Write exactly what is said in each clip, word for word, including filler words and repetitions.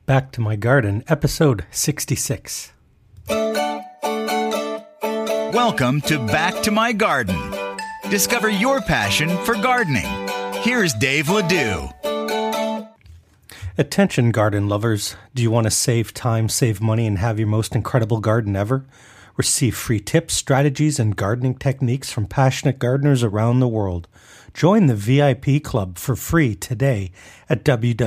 Back to My Garden, episode sixty-six. Welcome to Back to My Garden. Discover your passion for gardening. Here's Dave Ledoux. Attention garden lovers. Do you want to save time, save money, and have your most incredible garden ever? Receive free tips, strategies, and gardening techniques from passionate gardeners around the world. Join the V I P club for free today at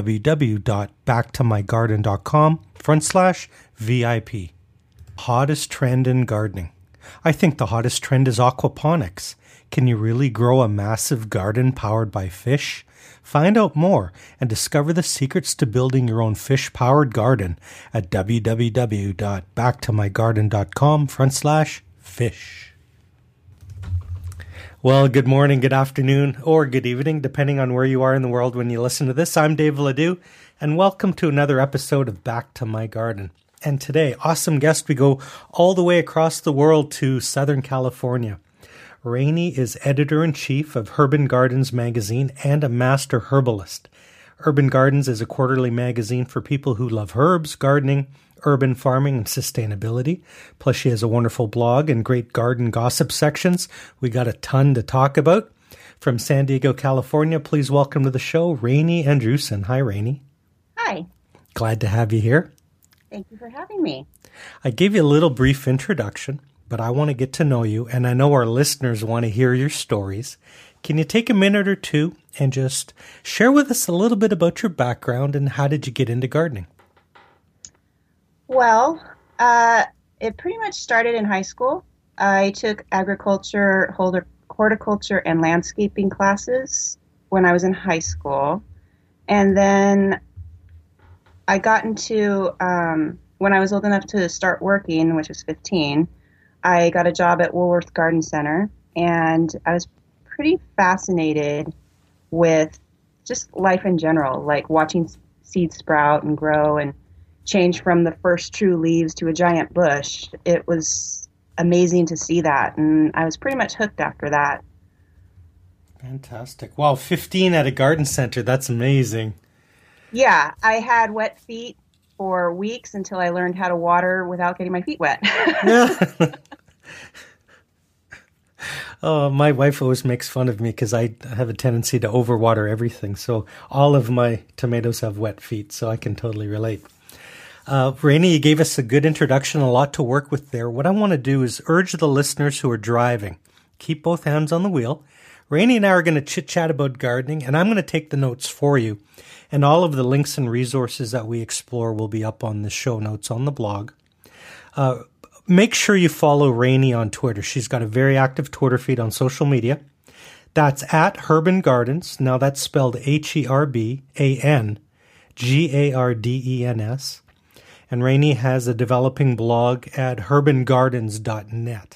www.backtomygarden.com front slash VIP. Hottest trend in gardening. I think the hottest trend is aquaponics. Can you really grow a massive garden powered by fish? Find out more and discover the secrets to building your own fish-powered garden at www.backtomygarden.com front slash fish. Well, good morning, good afternoon, or good evening, depending on where you are in the world when you listen to this. I'm Dave Ledoux, and welcome to another episode of Back to My Garden. And today, awesome guest, we go all the way across the world to Southern California. Rainey is editor-in-chief of Urban Gardens magazine and a master herbalist. Urban Gardens is a quarterly magazine for people who love herbs, gardening, urban farming, and sustainability. Plus, she has a wonderful blog and great garden gossip sections. We got a ton to talk about. From San Diego, California, please welcome to the show, Rainey Andrewson. Hi, Rainey. Hi. Glad to have you here. Thank you for having me. I gave you a little brief introduction, but I want to get to know you, and I know our listeners want to hear your stories. Can you take a minute or two and just share with us a little bit about your background and how did you get into gardening? Well, uh, it pretty much started in high school. I took agriculture, horticulture, and landscaping classes when I was in high school. And then I got into, um, when I was old enough to start working, which was fifteen, I got a job at Woolworth Garden Center. And I was pretty fascinated with just life in general, like watching seeds sprout and grow and change from the first true leaves to a giant bush. It was amazing to see that, and I was pretty much hooked after that. Fantastic. Wow, fifteen at a garden center. That's amazing. Yeah, I had wet feet for weeks until I learned how to water without getting my feet wet. Oh, my wife always makes fun of me because I have a tendency to overwater everything. So all of my tomatoes have wet feet, so I can totally relate. Uh, Rainey, you gave us a good introduction, a lot to work with there. What I want to do is urge the listeners who are driving, keep both hands on the wheel. Rainey and I are going to chit-chat about gardening, and I'm going to take the notes for you. And all of the links and resources that we explore will be up on the show notes on the blog. Uh, make sure you follow Rainey on Twitter. She's got a very active Twitter feed on social media. That's at Urban Gardens. Now that's spelled H E R B A N G A R D E N S. And Rainey has a developing blog at urban gardens dot net.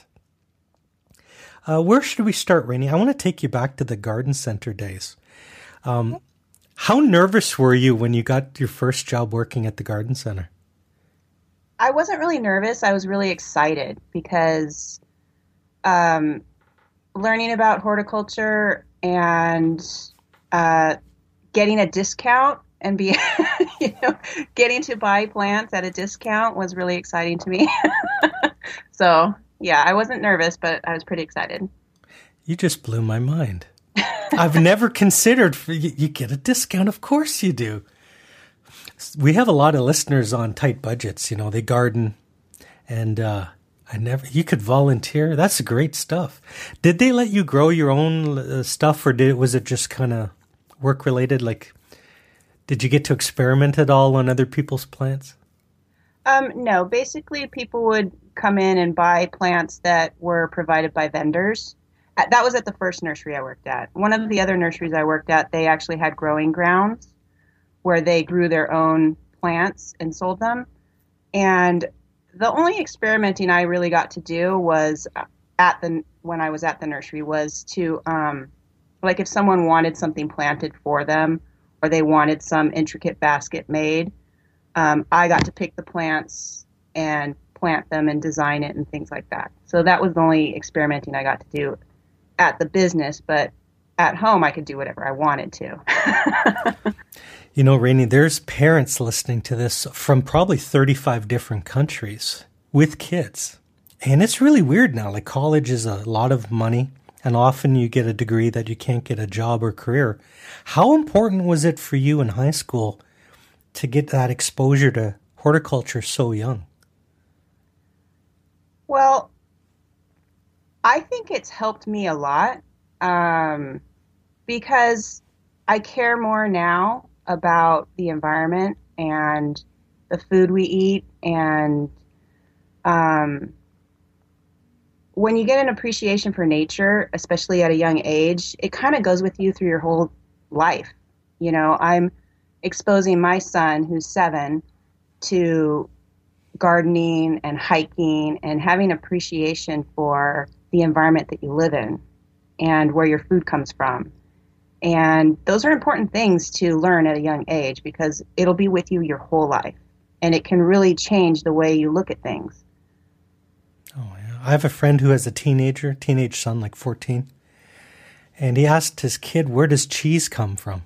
Uh, where should we start, Rainey? I want to take you back to the garden center days. Um, how nervous were you when you got your first job working at the garden center? I wasn't really nervous. I was really excited because um, learning about horticulture and uh, getting a discount and be, you know, getting to buy plants at a discount was really exciting to me. So, yeah, I wasn't nervous, but I was pretty excited. You just blew my mind. I've never considered you, you get a discount. Of course you do. We have a lot of listeners on tight budgets. You know, they garden, and uh, I never. You could volunteer. That's great stuff. Did they let you grow your own uh, stuff, or did was it just kind of work related? Like, did you get to experiment at all on other people's plants? Um, no, basically people would come in and buy plants that were provided by vendors. That was at the first nursery I worked at. One of the other nurseries I worked at, they actually had growing grounds where they grew their own plants and sold them. And the only experimenting I really got to do was at the when I was at the nursery was to, um, like if someone wanted something planted for them or they wanted some intricate basket made, um, I got to pick the plants and plant them and design it and things like that. So that was the only experimenting I got to do at the business, but at home I could do whatever I wanted to. You know, Rainey, there's parents listening to this from probably thirty-five different countries with kids. And it's really weird now. Like, college is a lot of money, and often you get a degree that you can't get a job or career. How important was it for you in high school to get that exposure to horticulture so young? Well, I think it's helped me a lot um, because I care more now about the environment and the food we eat. And um, when you get an appreciation for nature, especially at a young age, it kind of goes with you through your whole life. You know, I'm exposing my son, who's seven, to gardening and hiking and having appreciation for the environment that you live in and where your food comes from. And those are important things to learn at a young age because it'll be with you your whole life. And it can really change the way you look at things. Oh, yeah. I have a friend who has a teenager, teenage son, like fourteen. And he asked his kid, where does cheese come from?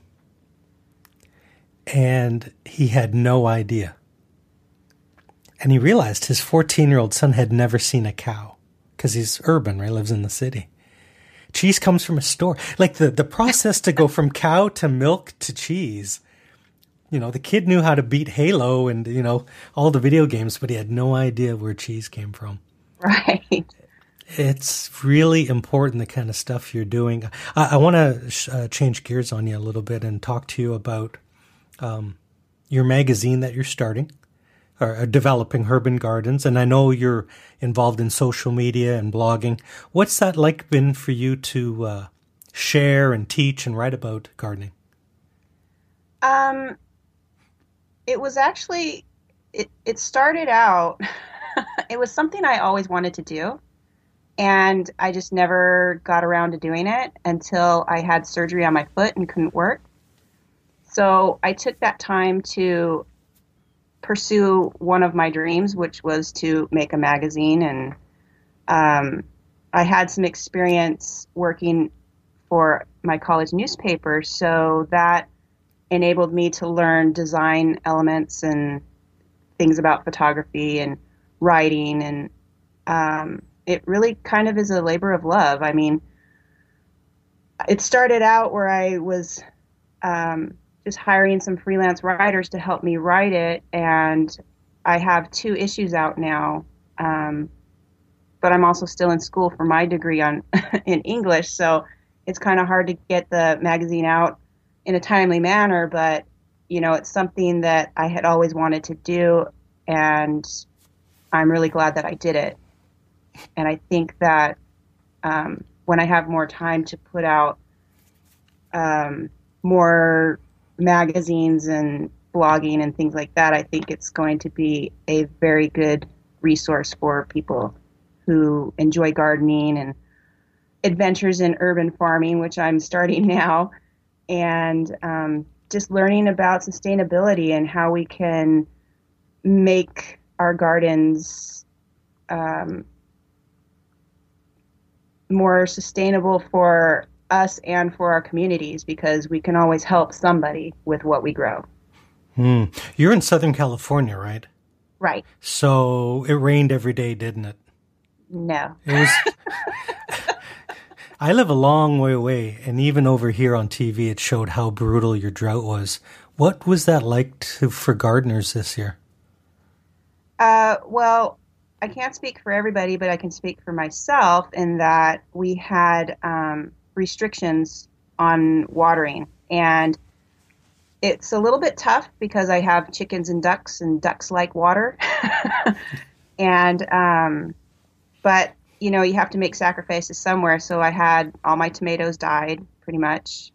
And he had no idea. And he realized his fourteen-year-old son had never seen a cow because he's urban, right? Lives in the city. Cheese comes from a store. Like the, the process to go from cow to milk to cheese. You know, the kid knew how to beat Halo and, you know, all the video games, but he had no idea where cheese came from. Right. It's really important, the kind of stuff you're doing. I, I want to sh- uh, change gears on you a little bit and talk to you about um, your magazine that you're starting. Or developing Urban Gardens, and I know you're involved in social media and blogging. What's that like been for you to uh, share and teach and write about gardening? Um, it was actually, it, it started out, it was something I always wanted to do, and I just never got around to doing it until I had surgery on my foot and couldn't work. So I took that time to pursue one of my dreams, which was to make a magazine. And um, I had some experience working for my college newspaper, so that enabled me to learn design elements and things about photography and writing. And um, it really kind of is a labor of love. I mean, it started out where I was um, just hiring some freelance writers to help me write it. And I have two issues out now. Um, but I'm also still in school for my degree on in English. So it's kind of hard to get the magazine out in a timely manner. But, you know, it's something that I had always wanted to do. And I'm really glad that I did it. And I think that um, when I have more time to put out um, more magazines and blogging and things like that, I think it's going to be a very good resource for people who enjoy gardening and adventures in urban farming, which I'm starting now, and um, just learning about sustainability and how we can make our gardens um, more sustainable for us and for our communities, because we can always help somebody with what we grow. Hmm. You're in Southern California, right? Right. So it rained every day, didn't it? No. It was. I live a long way away, and even over here on T V, it showed how brutal your drought was. What was that like to, for gardeners this year? Uh, well, I can't speak for everybody, but I can speak for myself in that we had um, restrictions on watering, and it's a little bit tough because I have chickens and ducks, and ducks like water. and um, but you know, you have to make sacrifices somewhere. So I had all my tomatoes died pretty much,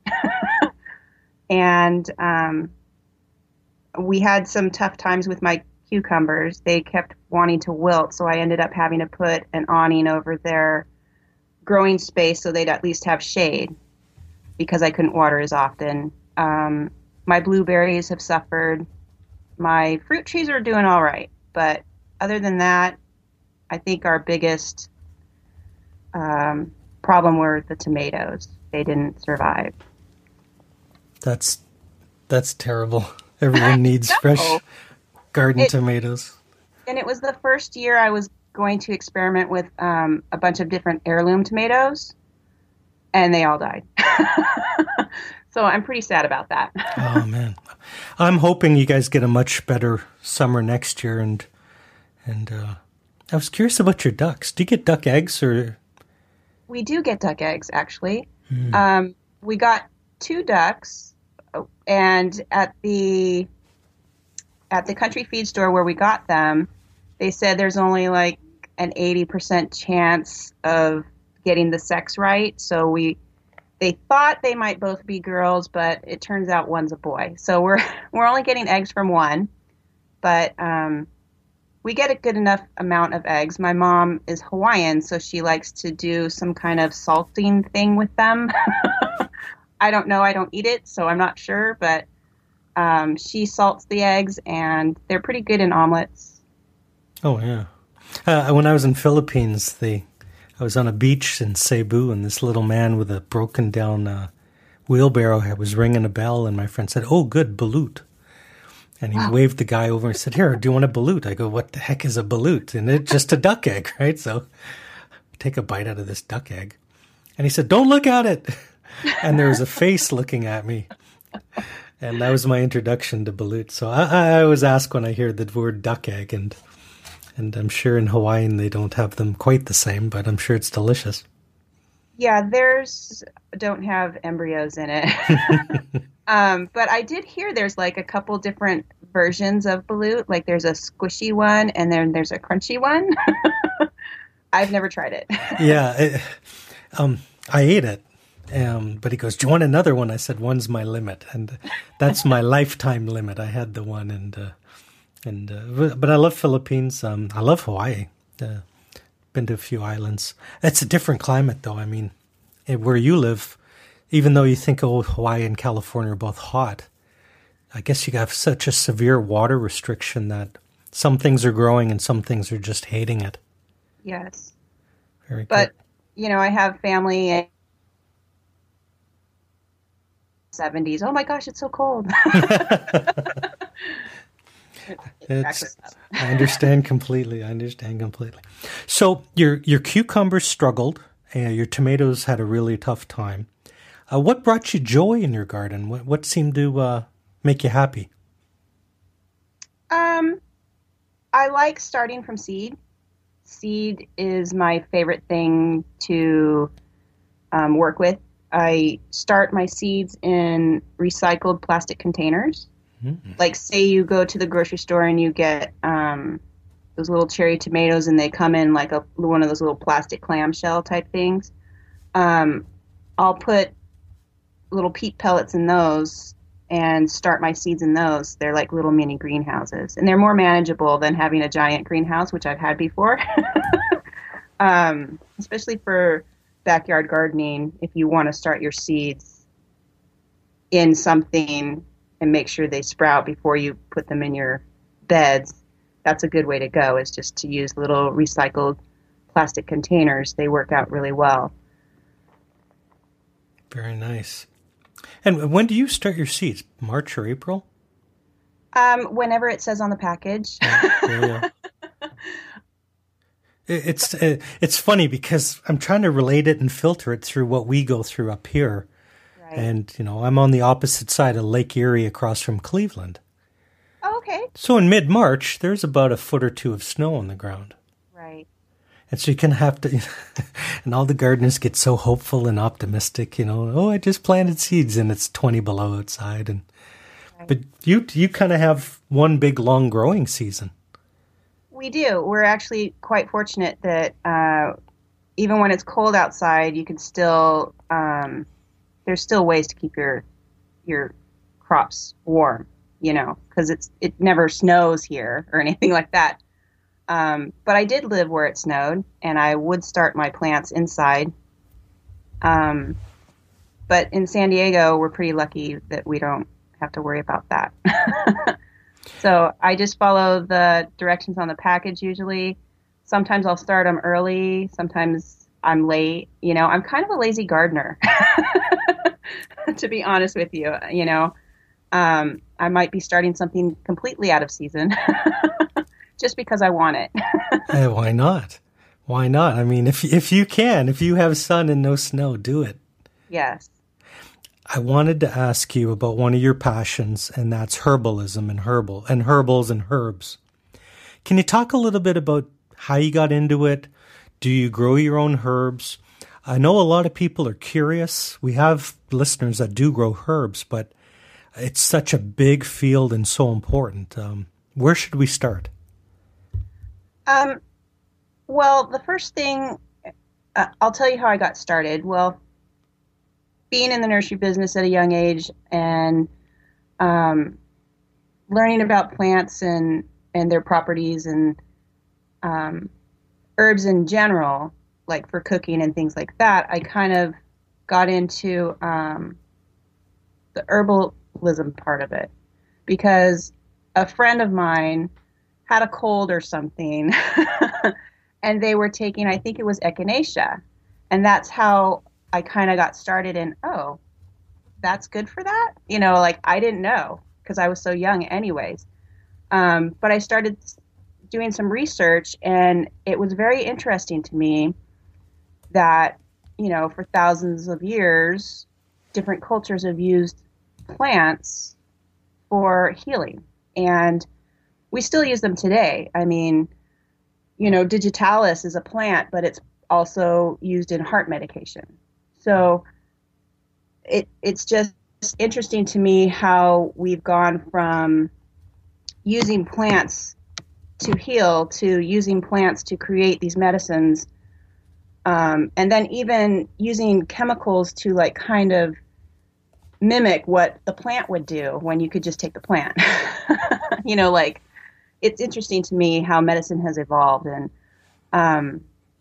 and um, we had some tough times with my cucumbers. They kept wanting to wilt, so I ended up having to put an awning over their growing space so they'd at least have shade, because I couldn't water as often. Um, my blueberries have suffered. My fruit trees are doing all right. But other than that, I think our biggest um, problem were the tomatoes. They didn't survive. That's That's terrible. Everyone needs No. fresh garden It- tomatoes. And it was the first year I was going to experiment with um, a bunch of different heirloom tomatoes, and they all died. So I'm pretty sad about that. Oh, man. I'm hoping you guys get a much better summer next year. And and uh, I was curious about your ducks. Do you get duck eggs or... We do get duck eggs, actually. Hmm. Um, we got two ducks, and at the at the country feed store where we got them, they said there's only like an eighty percent chance of getting the sex right. So we they thought they might both be girls, but it turns out one's a boy. So we're we're only getting eggs from one, but um, we get a good enough amount of eggs. My mom is Hawaiian, so she likes to do some kind of salting thing with them. I don't know. I don't eat it, so I'm not sure. But um, she salts the eggs, and they're pretty good in omelets. Oh, yeah. Uh, when I was in Philippines, they, I was on a beach in Cebu, and this little man with a broken down uh, wheelbarrow was ringing a bell, and my friend said, "Oh, good, balut." And he wow. waved the guy over and said, "Here, do you want a balut?" I go, "What the heck is a balut?" And it's just a duck egg, right? So I take a bite out of this duck egg. And he said, "Don't look at it." And there was a face looking at me. And that was my introduction to balut. So I, I always ask when I hear the word duck egg, and and I'm sure in Hawaiian they don't have them quite the same, but I'm sure it's delicious. Yeah, theirs don't have embryos in it. um, but I did hear there's like a couple different versions of balut. Like there's a squishy one and then there's a crunchy one. I've never tried it. Yeah, it, um, I ate it. Um, but he goes, "Do you want another one?" I said, "One's my limit." And that's my lifetime limit. I had the one. and uh, and uh, But I love Philippines. Um, I love Hawaii. Uh, been to a few islands. It's a different climate, though. I mean, where you live, even though you think, oh, Hawaii and California are both hot, I guess you have such a severe water restriction that some things are growing and some things are just hating it. Yes. Very but, good. you know, I have family in the seventies. Oh, my gosh, it's so cold. It's, I understand completely. I understand completely. So your your cucumbers struggled, and your tomatoes had a really tough time. Uh, what brought you joy in your garden? What what seemed to uh, make you happy? Um, I like starting from seed. Seed is my favorite thing to um, work with. I start my seeds in recycled plastic containers. Mm-hmm. Like, say you go to the grocery store and you get um, those little cherry tomatoes, and they come in like a one of those little plastic clamshell type things. Um, I'll put little peat pellets in those and start my seeds in those. They're like little mini greenhouses, and they're more manageable than having a giant greenhouse, which I've had before. um, especially for backyard gardening, if you want to start your seeds in something and make sure they sprout before you put them in your beds, that's a good way to go, is just to use little recycled plastic containers. They work out really well. Very nice. And when do you start your seeds? March or April? Um, whenever it says on the package. Yeah. It's it's funny because I'm trying to relate it and filter it through what we go through up here. Right. And, you know, I'm on the opposite side of Lake Erie across from Cleveland. Oh, okay. So in mid-March, there's about a foot or two of snow on the ground. Right. And so you can have to, and all the gardeners get so hopeful and optimistic, you know, oh, I just planted seeds and it's twenty below outside. And right. But you you kind of have one big long growing season. We do. We're actually quite fortunate that uh, even when it's cold outside, you can still, um, there's still ways to keep your your crops warm, you know, because it's it never snows here or anything like that. Um, but I did live where it snowed, and I would start my plants inside. Um, but in San Diego, we're pretty lucky that we don't have to worry about that. So I just follow the directions on the package usually. Sometimes I'll start them early. Sometimes I'm late. You know, I'm kind of a lazy gardener, to be honest with you. You know, Um, I might be starting something completely out of season just because I want it. Hey, why not? Why not? I mean, if if you can, if you have sun and no snow, do it. Yes. I wanted to ask you about one of your passions, and that's herbalism and herbal and herbals and herbs. Can you talk a little bit about how you got into it? Do you grow your own herbs? I know a lot of people are curious. We have listeners that do grow herbs, but it's such a big field and so important. Um, where should we start? Um, well, the first thing, uh, I'll tell you how I got started. Well, being in the nursery business at a young age and um, learning about plants and, and their properties and um, herbs in general, like for cooking and things like that, I kind of got into um, the herbalism part of it because a friend of mine had a cold or something and they were taking, I think it was echinacea. And that's how I kind of got started in, oh, that's good for that? You know, like I didn't know because I was so young anyways. Um, but I started doing some research and it was very interesting to me that, you know, for thousands of years, different cultures have used plants for healing. And we still use them today. I mean, you know, digitalis is a plant, but it's also used in heart medication. So it it's just interesting to me how we've gone from using plants to heal to using plants to create these medicines. Um, and then even using chemicals to like kind of mimic what the plant would do when you could just take the plant. You know, like it's interesting to me how medicine has evolved. And um,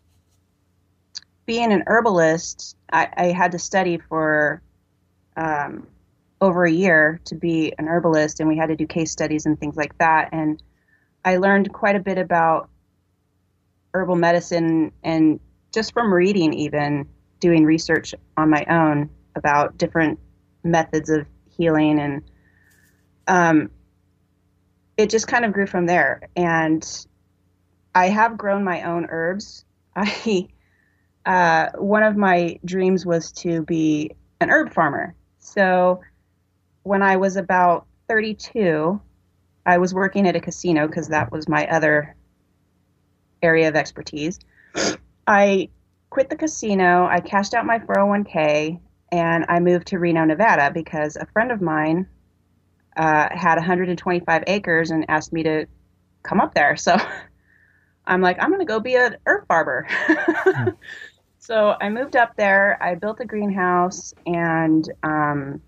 being an herbalist, I, I had to study for um, over a year to be an herbalist, and we had to do case studies and things like that. And I learned quite a bit about herbal medicine, and just from reading, even doing research on my own about different methods of healing. And um, it just kind of grew from there. And I have grown my own herbs. I uh, one of my dreams was to be an herb farmer. So when I was about thirty-two, I was working at a casino because that was my other area of expertise. I quit the casino, I cashed out my four oh one k, and I moved to Reno, Nevada because a friend of mine uh, had one hundred twenty-five acres and asked me to come up there. So I'm like, I'm going to go be an herb farmer. Hmm. So I moved up there, I built a greenhouse, and um,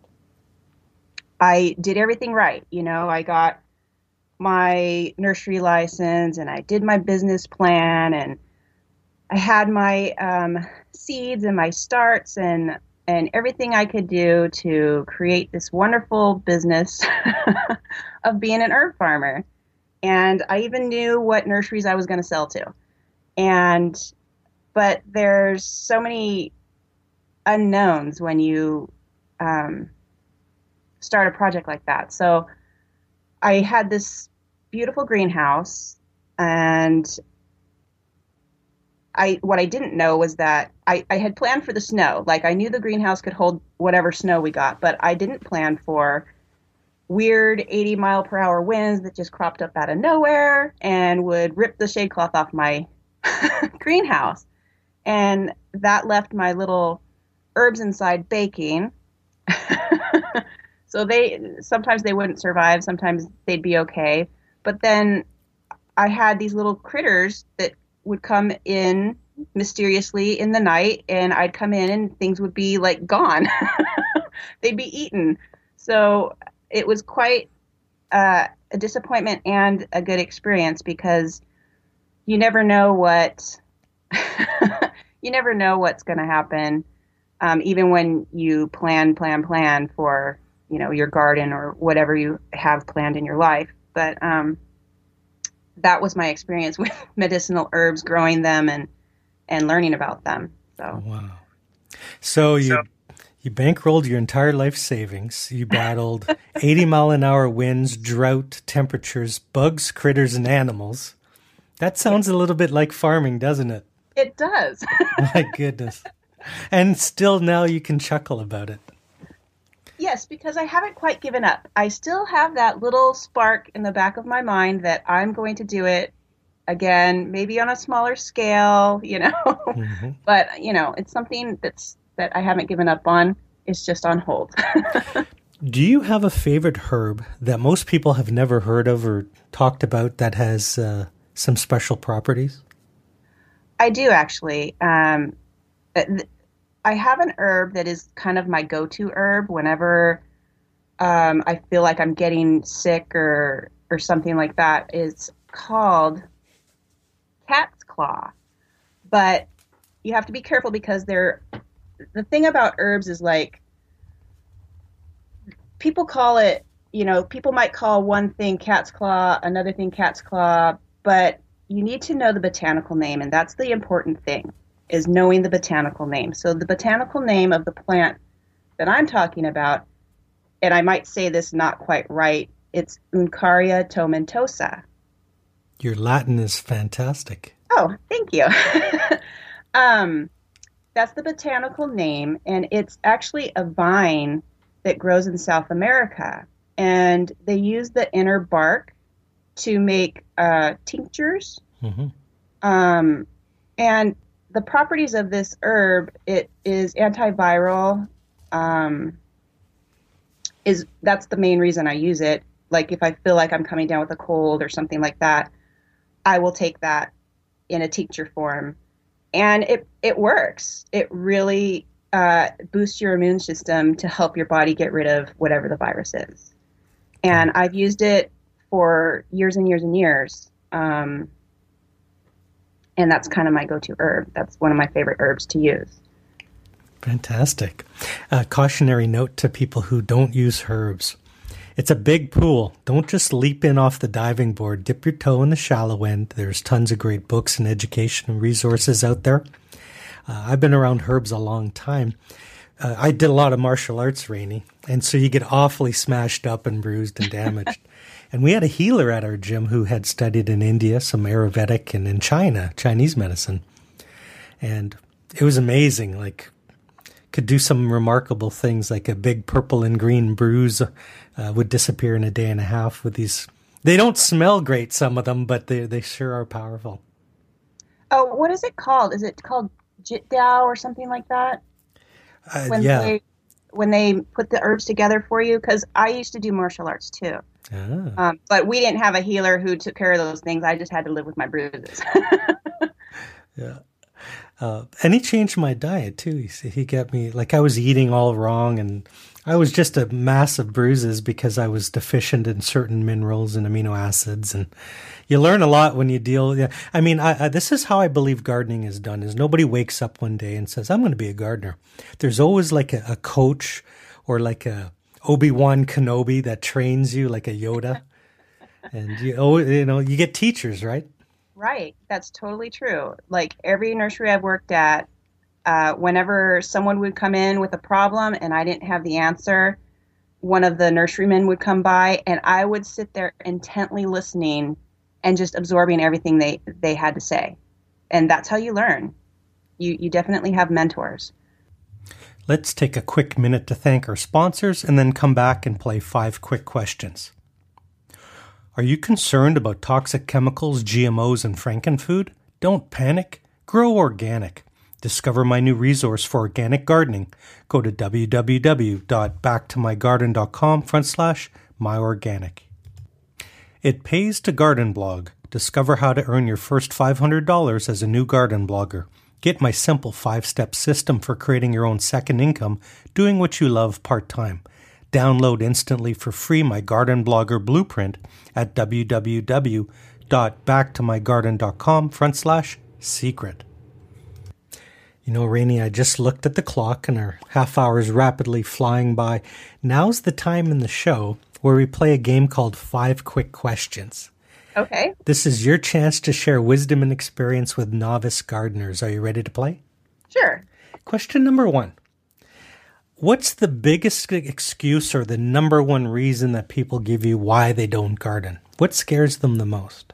I did everything right. You know, I got my nursery license and I did my business plan, and I had my um, seeds and my starts and, and everything I could do to create this wonderful business of being an herb farmer. And I even knew what nurseries I was going to sell to. And but there's so many unknowns when you um, start a project like that. So I had this beautiful greenhouse, and I what I didn't know was that I, I had planned for the snow. Like I knew the greenhouse could hold whatever snow we got, but I didn't plan for weird eighty mile per hour winds that just cropped up out of nowhere and would rip the shade cloth off my greenhouse. And that left my little herbs inside baking. So they sometimes they wouldn't survive, sometimes they'd be okay. But then I had these little critters that would come in mysteriously in the night, and I'd come in and things would be like gone. They'd be eaten. So it was quite uh, a disappointment and a good experience because you never know what you never know what's going to happen, um, even when you plan, plan, plan for you know your garden or whatever you have planned in your life. But um, that was my experience with medicinal herbs, growing them and and learning about them. So wow. So you so, You bankrolled your entire life savings. You battled eighty mile an hour winds, drought, temperatures, bugs, critters, and animals. That sounds a little bit like farming, doesn't it? It does. My goodness. And still now you can chuckle about it. Yes, because I haven't quite given up. I still have that little spark in the back of my mind that I'm going to do it again, maybe on a smaller scale, you know. Mm-hmm. But, you know, it's something that's that I haven't given up on. It's just on hold. Do you have a favorite herb that most people have never heard of or talked about that has uh, some special properties? I do, actually. Um, I have an herb that is kind of my go-to herb whenever um, I feel like I'm getting sick or or something like that. It's called cat's claw. But you have to be careful because they're the thing about herbs is like people call it, you know, people might call one thing cat's claw, another thing cat's claw, but you need to know the botanical name, and that's the important thing, is knowing the botanical name. So the botanical name of the plant that I'm talking about, and I might say this not quite right, it's Uncaria tomentosa. Your Latin is fantastic. Oh, thank you. um, that's the botanical name, and it's actually a vine that grows in South America. And they use the inner bark to make uh, tinctures. Mm-hmm. Um, and the properties of this herb, it is antiviral. Um, is that's the main reason I use it. Like if I feel like I'm coming down with a cold or something like that, I will take that in a tincture form. And it, it works. It really uh, boosts your immune system to help your body get rid of whatever the virus is. And I've used it for years and years and years. Um, and that's kind of my go-to herb. That's one of my favorite herbs to use. Fantastic. A cautionary note to people who don't use herbs. It's a big pool. Don't just leap in off the diving board. Dip your toe in the shallow end. There's tons of great books and education and resources out there. Uh, I've been around herbs a long time. Uh, I did a lot of martial arts, Rainey, and so you get awfully smashed up and bruised and damaged. And we had a healer at our gym who had studied in India, some Ayurvedic, and in China, Chinese medicine. And it was amazing, like, could do some remarkable things, like a big purple and green bruise uh, would disappear in a day and a half with these. They don't smell great, some of them, but they they sure are powerful. Oh, what is it called? Is it called Jit Dao or something like that? Uh, when yeah. They, when they put the herbs together for you? Because I used to do martial arts too. Ah. Um, but we didn't have a healer who took care of those things. I just had to live with my bruises. Yeah. Uh, and he changed my diet too. He, he got me, like I was eating all wrong, and I was just a mass of bruises because I was deficient in certain minerals and amino acids. And you learn a lot when you deal. Yeah, I mean, I, I, this is how I believe gardening is done: is nobody wakes up one day and says, "I'm going to be a gardener." There's always like a, a coach or like a Obi-Wan Kenobi that trains you, like a Yoda, and you oh, you know, you get teachers, right? Right. That's totally true. Like every nursery I've worked at, uh, whenever someone would come in with a problem and I didn't have the answer, one of the nurserymen would come by and I would sit there intently listening and just absorbing everything they, they had to say. And that's how you learn. You, you definitely have mentors. Let's take a quick minute to thank our sponsors and then come back and play five quick questions. Are you concerned about toxic chemicals, G M Os, and frankenfood? Don't panic. Grow organic. Discover my new resource for organic gardening. Go to www.backtomygarden.com front slash myorganic. It pays to garden blog. Discover how to earn your first five hundred dollars as a new garden blogger. Get my simple five-step system for creating your own second income, doing what you love part-time. Download instantly for free my Garden Blogger Blueprint at www.backtomygarden.com front slash secret. You know, Rainey, I just looked at the clock and our half hour is rapidly flying by. Now's the time in the show where we play a game called Five Quick Questions. Okay. This is your chance to share wisdom and experience with novice gardeners. Are you ready to play? Sure. Question number one. What's the biggest excuse or the number one reason that people give you why they don't garden? What scares them the most?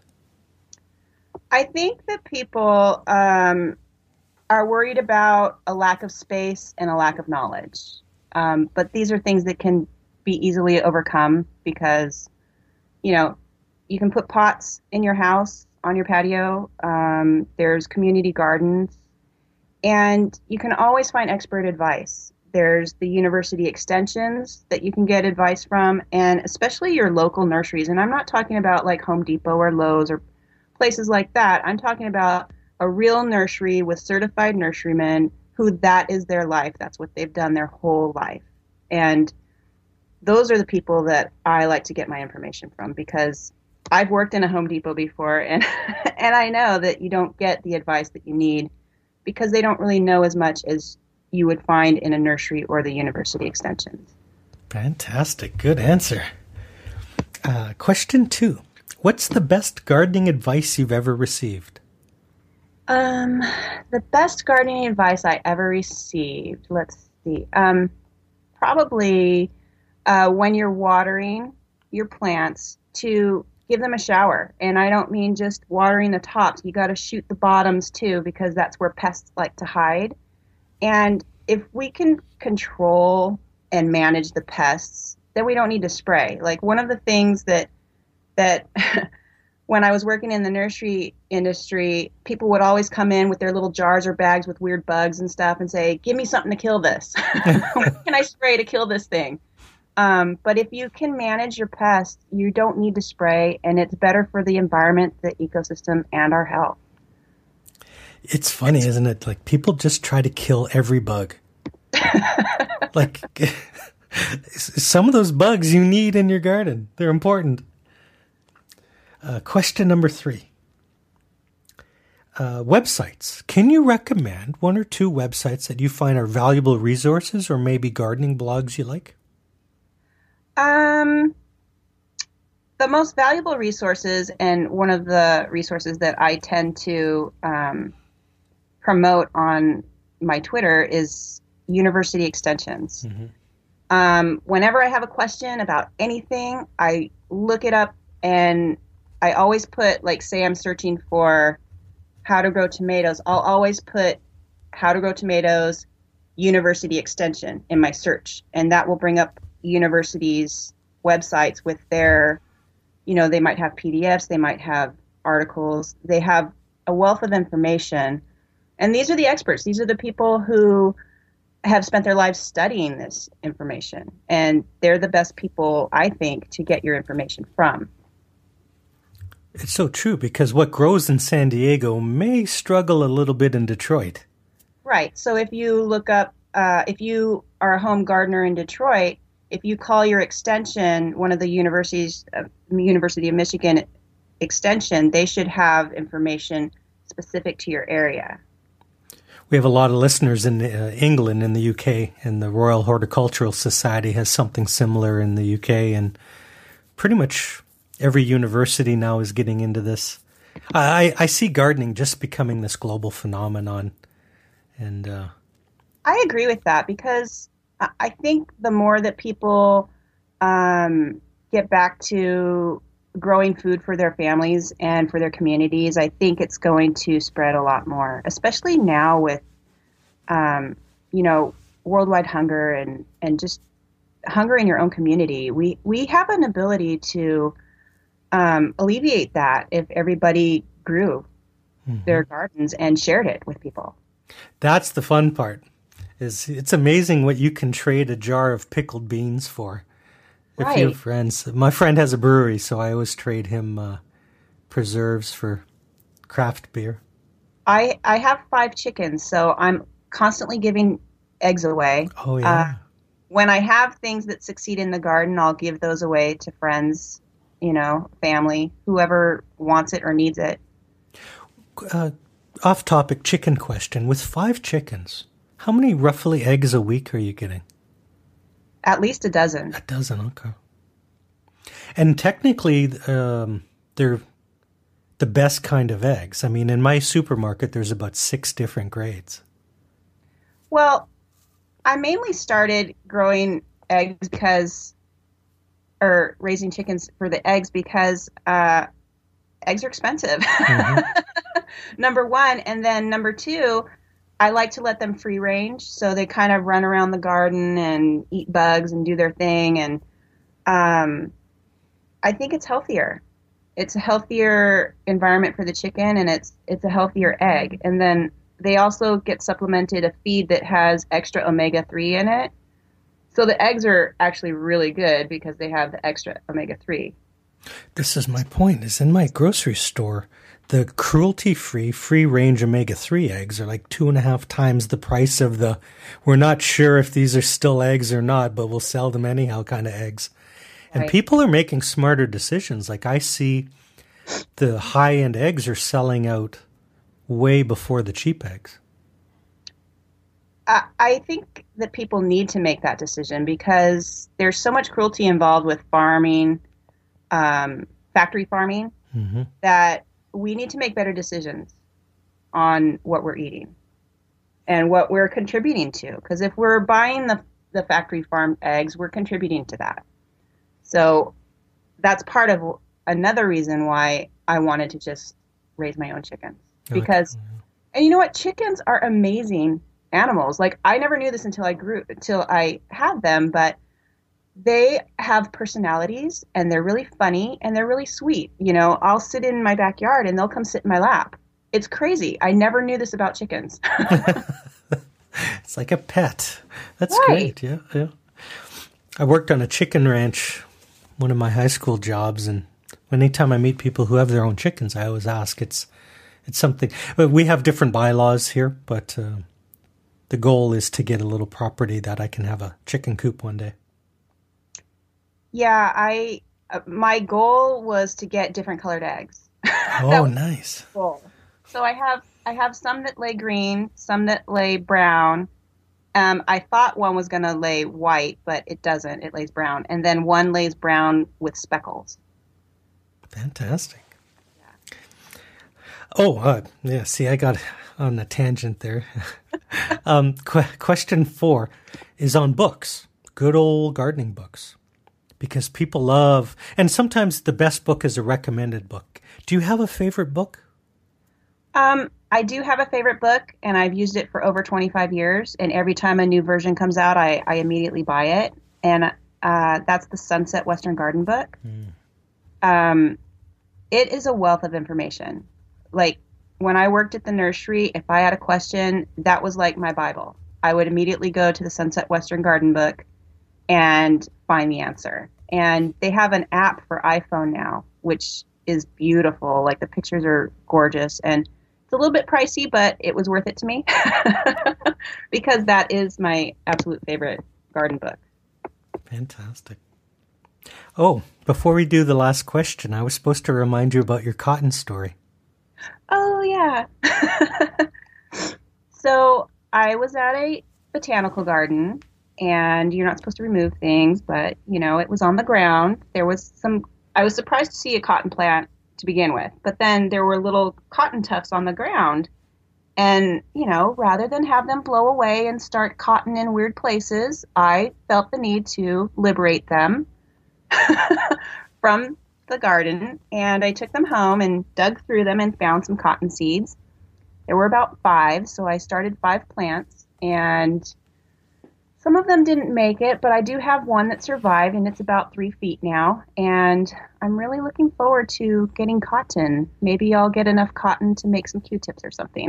I think that people um, are worried about a lack of space and a lack of knowledge. Um, but these are things that can be easily overcome because, you know, you can put pots in your house, on your patio. Um, there's community gardens. And you can always find expert advice. There's the university extensions that you can get advice from, and especially your local nurseries. And I'm not talking about like Home Depot or Lowe's or places like that. I'm talking about a real nursery with certified nurserymen who that is their life. That's what they've done their whole life. And those are the people that I like to get my information from because I've worked in a Home Depot before, and and I know that you don't get the advice that you need because they don't really know as much as you would find in a nursery or the university extensions. Fantastic. Good answer. Uh, question two. What's the best gardening advice you've ever received? Um, the best gardening advice I ever received, let's see, um, probably uh, when you're watering your plants to give them a shower. And I don't mean just watering the tops. You got to shoot the bottoms too, because that's where pests like to hide. And if we can control and manage the pests, then we don't need to spray. Like one of the things that, that when I was working in the nursery industry, people would always come in with their little jars or bags with weird bugs and stuff and say, give me something to kill this. What can I spray to kill this thing? Um, but if you can manage your pests, you don't need to spray, and it's better for the environment, the ecosystem, and our health. It's funny, it's, isn't it? Like people just try to kill every bug. Like some of those bugs you need in your garden. They're important. Uh, question number three. Uh, websites. Can you recommend one or two websites that you find are valuable resources or maybe gardening blogs you like? Um, the most valuable resources, and one of the resources that I tend to um, promote on my Twitter, is University Extensions. Mm-hmm. Um, whenever I have a question about anything, I look it up, and I always put, like, say I'm searching for how to grow tomatoes, I'll always put how to grow tomatoes University Extension in my search, and that will bring up universities' websites with their, you know, they might have P D Fs, they might have articles, they have a wealth of information. And these are the experts. These are the people who have spent their lives studying this information. And they're the best people, I think, to get your information from. It's so true, because what grows in San Diego may struggle a little bit in Detroit. Right. So if you look up, uh, if you are a home gardener in Detroit, if you call your extension one of the universities, uh, University of Michigan extension, they should have information specific to your area. We have a lot of listeners in uh, England, in the U K, and the Royal Horticultural Society has something similar in the U K, and pretty much every university now is getting into this. I, I see gardening just becoming this global phenomenon. And uh, I agree with that, because I think the more that people um, get back to growing food for their families and for their communities, I think it's going to spread a lot more, especially now with, um, you know, worldwide hunger and, and just hunger in your own community. We, we have an ability to um, alleviate that if everybody grew mm-hmm. their gardens and shared it with people. That's the fun part. Is it's amazing what you can trade a jar of pickled beans for. If right. you have friends. My friend has a brewery, so I always trade him uh, preserves for craft beer. I I have five chickens, so I'm constantly giving eggs away. Oh, yeah. Uh, when I have things that succeed in the garden, I'll give those away to friends, you know, family, whoever wants it or needs it. Uh, off-topic chicken question. With five chickens, how many roughly eggs a week are you getting? At least a dozen. A dozen, okay. And technically, um, they're the best kind of eggs. I mean, in my supermarket, there's about six different grades. Well, I mainly started growing eggs because, or raising chickens for the eggs because uh, eggs are expensive. Mm-hmm. Number one. And then number two, I like to let them free range. So they kind of run around the garden and eat bugs and do their thing. And um, I think it's healthier. It's a healthier environment for the chicken, and it's it's a healthier egg. And then they also get supplemented a feed that has extra omega three in it. So the eggs are actually really good because they have the extra omega three. This is my point, is in my grocery store, the cruelty-free, free-range omega three eggs are like two and a half times the price of the, we're not sure if these are still eggs or not, but we'll sell them anyhow kind of eggs. And right. People are making smarter decisions. Like I see the high-end eggs are selling out way before the cheap eggs. Uh, I think that people need to make that decision because there's so much cruelty involved with farming, um, factory farming, mm-hmm. that we need to make better decisions on what we're eating and what we're contributing to. Because if we're buying the, the factory farmed eggs, we're contributing to that. So that's part of another reason why I wanted to just raise my own chickens. Because, okay. And you know what? Chickens are amazing animals. Like, I never knew this until I grew, until I had them, but they have personalities and they're really funny and they're really sweet. You know, I'll sit in my backyard and they'll come sit in my lap. It's crazy. I never knew this about chickens. It's like a pet. That's right. Great. Yeah, yeah. I worked on a chicken ranch, one of my high school jobs, and anytime I meet people who have their own chickens, I always ask. It's it's something. We have different bylaws here, but uh, the goal is to get a little property that I can have a chicken coop one day. Yeah, I uh, my goal was to get different colored eggs. Oh, nice. Cool. So I have I have some that lay green, some that lay brown. Um, I thought one was going to lay white, but it doesn't. It lays brown, and then one lays brown with speckles. Fantastic. Yeah. Oh, uh, yeah. See, I got on a tangent there. um, qu- question four is on books, good old gardening books. Because people love, and sometimes the best book is a recommended book. Do you have a favorite book? Um, I do have a favorite book, and I've used it for over twenty-five years. And every time a new version comes out, I, I immediately buy it. And uh, that's the Sunset Western Garden book. Mm. Um, it is a wealth of information. Like, when I worked at the nursery, if I had a question, that was like my Bible. I would immediately go to the Sunset Western Garden book and find the answer. And they have an app for iPhone now, which is beautiful. Like, the pictures are gorgeous, and it's a little bit pricey, but it was worth it to me because that is my absolute favorite garden book. Fantastic. Oh, before we do the last question, I was supposed to remind you about your cotton story. Oh, yeah. So I was at a botanical garden, and you're not supposed to remove things, but, you know, it was on the ground. There was some, I was surprised to see a cotton plant to begin with, but then there were little cotton tufts on the ground. And, you know, rather than have them blow away and start cotton in weird places, I felt the need to liberate them from the garden. And I took them home and dug through them and found some cotton seeds. There were about five, so I started five plants, and some of them didn't make it, but I do have one that survived, and it's about three feet now. And I'm really looking forward to getting cotton. Maybe I'll get enough cotton to make some Q-tips or something.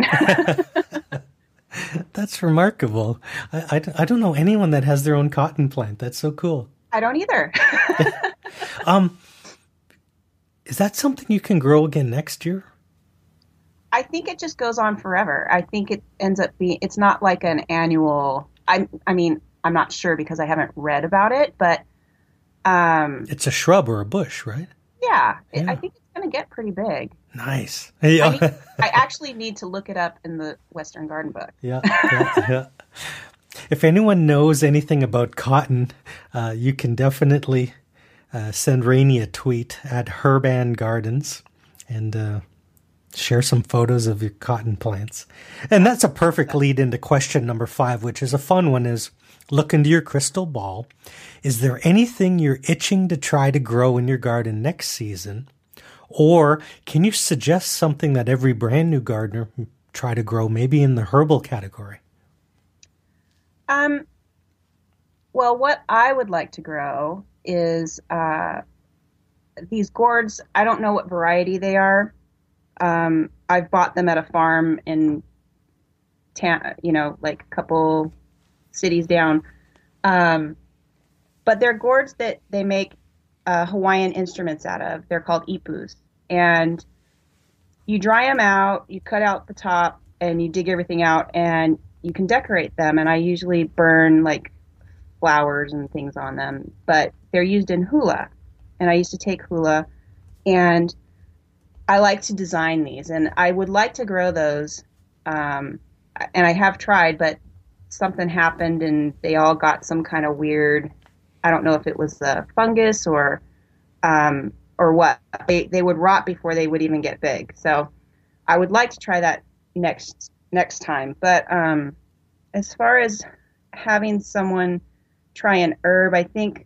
That's remarkable. I, I, I don't know anyone that has their own cotton plant. That's so cool. I don't either. um, is that something you can grow again next year? I think it just goes on forever. I think it ends up being, it's not like an annual, I, I mean, I'm not sure because I haven't read about it, but um, it's a shrub or a bush, right? Yeah, yeah. It, I think it's going to get pretty big. Nice. Yeah. I, need, I actually need to look it up in the Western Garden book. Yeah, yeah, yeah. If anyone knows anything about cotton, uh, you can definitely uh, send Rainey a tweet at Herban Gardens and uh, share some photos of your cotton plants. And that's a perfect lead into question number five, which is a fun one, is look into your crystal ball. Is there anything you're itching to try to grow in your garden next season? Or can you suggest something that every brand new gardener try to grow, maybe in the herbal category? Um, well, what I would like to grow is uh, these gourds. I don't know what variety they are. Um, I've bought them at a farm in, ta- you know, like a couple cities down. Um, but they're gourds that they make uh, Hawaiian instruments out of. They're called ipus. And you dry them out, you cut out the top, and you dig everything out, and you can decorate them. And I usually burn like flowers and things on them. But they're used in hula. And I used to take hula, and I like to design these. And I would like to grow those. Um, and I have tried, but something happened, and they all got some kind of weird, I don't know if it was the fungus or um, or what. They they would rot before they would even get big. So I would like to try that next next time. But um, as far as having someone try an herb, I think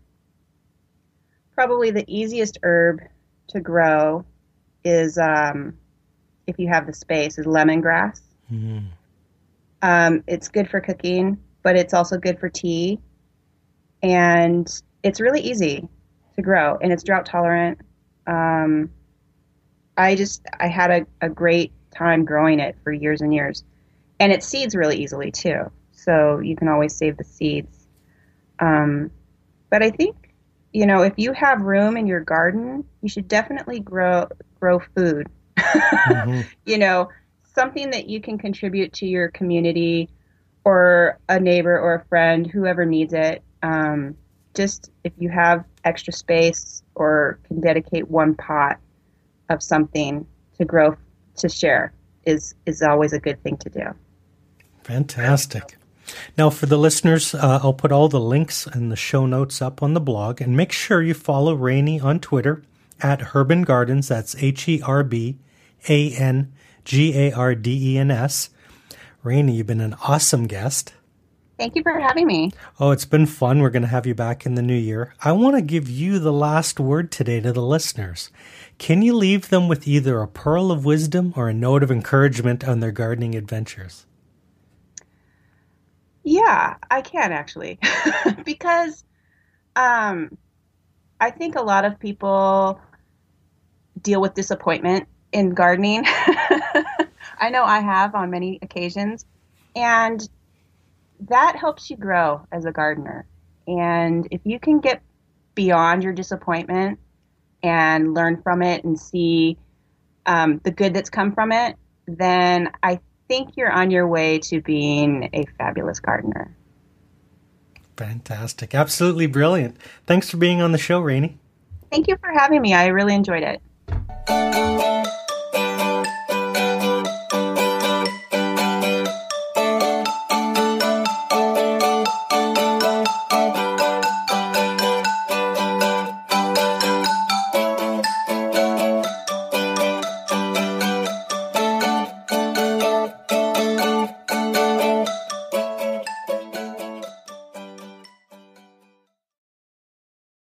probably the easiest herb to grow is, um, if you have the space, is lemongrass. Mm. Um, it's good for cooking, but it's also good for tea. And it's really easy to grow, and it's drought tolerant. Um, I just, I had a, a great time growing it for years and years. And it seeds really easily too. So you can always save the seeds. Um, but I think, you know, if you have room in your garden, you should definitely grow, grow food. Mm-hmm. You know, something that you can contribute to your community or a neighbor or a friend, whoever needs it. Um, just if you have extra space or can dedicate one pot of something to grow, to share is, is always a good thing to do. Fantastic. Now, for the listeners, uh, I'll put all the links and the show notes up on the blog, and make sure you follow Rainey on Twitter at Herban Gardens. That's H E R B A N G A R D E N S. Rainey, you've been an awesome guest. Thank you for having me. Oh, it's been fun. We're going to have you back in the new year. I want to give you the last word today to the listeners. Can you leave them with either a pearl of wisdom or a note of encouragement on their gardening adventures? Yeah, I can actually. Because um, I think a lot of people deal with disappointment in gardening. I know I have on many occasions. And that helps you grow as a gardener. And if you can get beyond your disappointment and learn from it and see um, the good that's come from it, then I think you're on your way to being a fabulous gardener. Fantastic. Absolutely brilliant. Thanks for being on the show, Rainey. Thank you for having me. I really enjoyed it.